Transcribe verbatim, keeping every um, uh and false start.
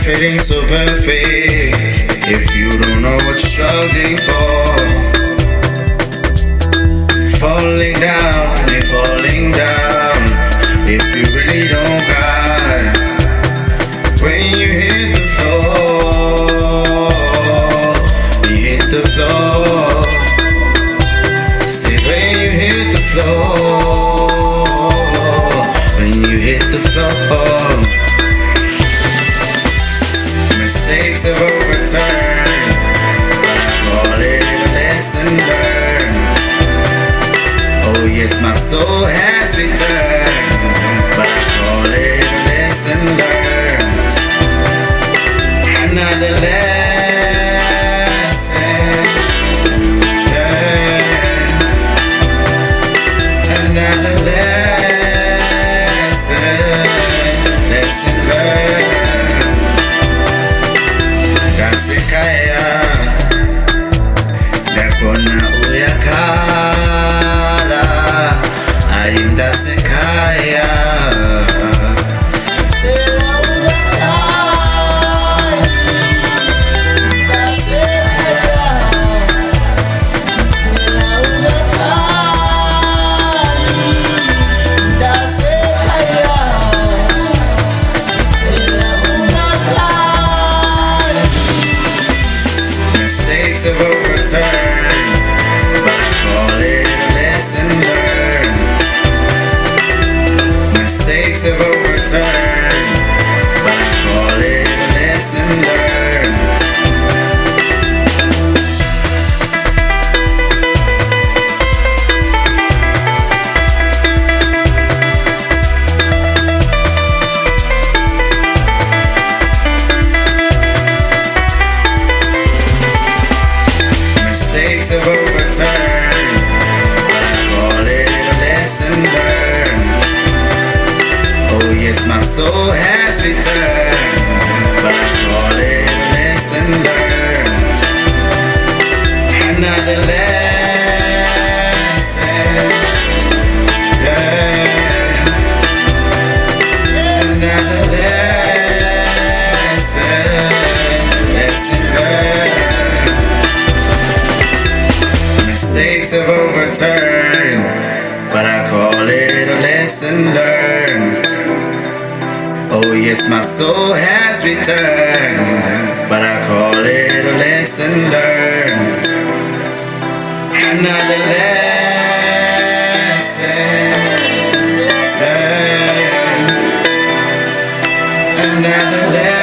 perfect ain't so perfect if you don't know what you're struggling for. Falling down, you're falling down if you really don't cry. When you hit the floor, you hit the floor. Say when you hit the floor, when you hit the floor, mistakes have overturned, but I call it a lesson learned. Oh yes, my soul has returned, but I call it a lesson learned. Another lesson learned. Another lesson, lesson learned. Dasekaya, dakona uyakala, ayim dasekaya. Mistakes have overturned, but I call it a lesson learned. Mistakes have overturned, but I call it a lesson learned. Mistakes have overturned, but I call it a lesson learned. Oh yes, my soul has returned, but I call it a lesson learned. Another lesson learned. Another lesson, lesson learned. Mistakes have overturned, but I call it a lesson learned. Oh yes, my soul has returned, but I call it a lesson learned. Another lesson learned. Another lesson.